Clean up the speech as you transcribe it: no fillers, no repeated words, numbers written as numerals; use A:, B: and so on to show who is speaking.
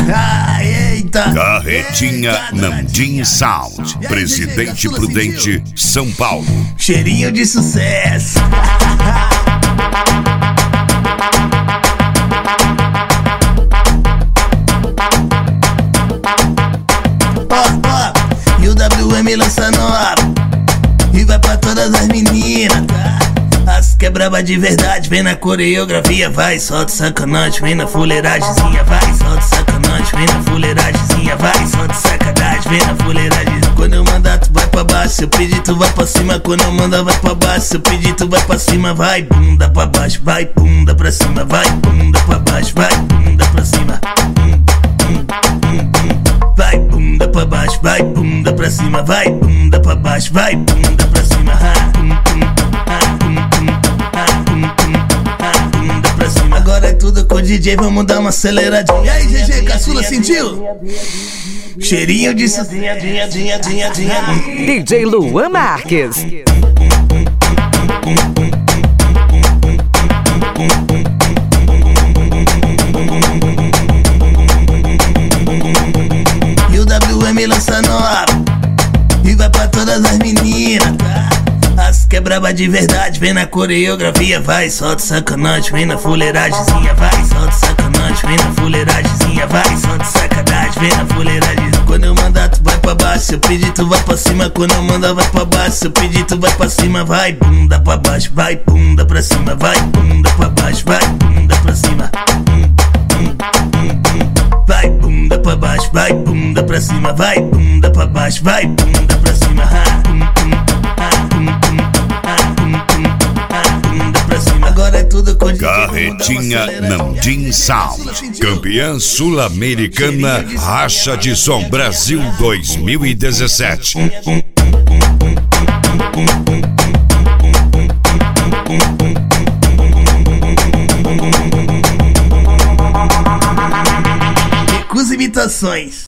A: Eita!
B: Carretinha Nandim Sound, Presidente Prudente, São Paulo.
A: Cheirinho de sucesso. E o WM lança nova e vai pra todas as meninas, tá? As que é braba de verdade, vem na coreografia, vai, solta sacanagem, vem na fuleiragemzinha, vai, solta sacanagem, vem na fuleiragemzinha, vai, solta sacanagem, vem na fuleiragem. Quando eu mandar tu vai pra baixo, se eu pedir tu vai pra cima, quando eu mandar vai pra baixo, se eu pedir tu vai pra cima, vai, bunda pra baixo, vai, bunda pra cima, vai, bunda pra baixo, vai, bunda pra cima. Vai, bunda pra baixo, vai, bunda pra cima, vai, bunda pra baixo, vai, bunda pra cima. Bunda pra cima. Agora é tudo com o DJ, vamos dar uma aceleradinha. E aí, GG, caçula, sentiu? Cheirinho de sucesso.
C: DJ Luan Marques.
A: E o WM lança nova e vai pra todas as meninas, tá? As que é braba de verdade, vem na coreografia, vai, solta sacanagem, vem na fuleiragemzinha, vai, solta sacanagem, vem na fuleiragemzinha, vai, solta sacanagem, vem na fuleiragem. Quando eu mandar tu vai pra baixo, se eu pedir tu vai pra cima, quando eu mandar vai pra baixo, se eu pedir tu vai pra cima, vai, bunda pra baixo, vai, bunda pra cima, vai, bunda pra baixo, vai, bunda pra cima. Vai, bunda pra baixo, vai, bunda pra cima, vai, bunda pra baixo, vai, bunda pra cima. Bunda pra cima. Agora é tudo com
B: Carretinha Nandim Sound, campeã sul-americana, Racha de Som Brasil 2017.
A: Recusa imitações.